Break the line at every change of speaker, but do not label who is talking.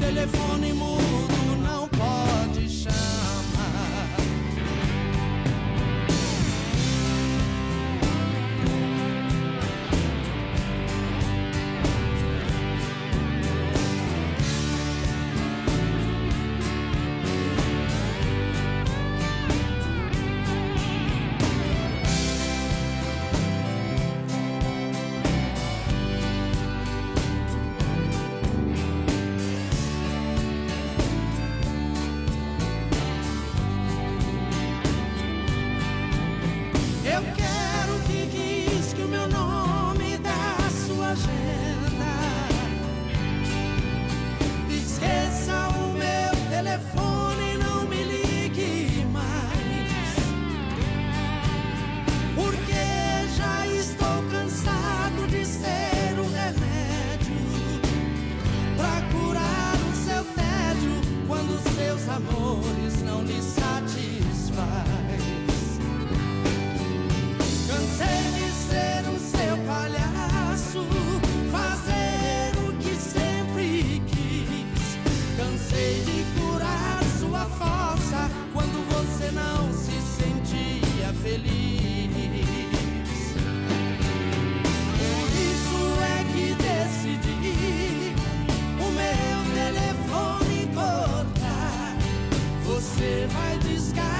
telefone mudo não pode chamar. Eu quero que risque o meu nome da sua agenda. Esqueça o meu telefone e não me ligue mais, porque já estou cansado de ser um remédio pra curar o seu tédio quando seus amores não lhe satisfazem. Cansei de ser o seu palhaço, fazer o que sempre quis. Cansei de curar sua força quando você não se sentia feliz. Por isso é que decidi o meu telefone cortar. Você vai descartar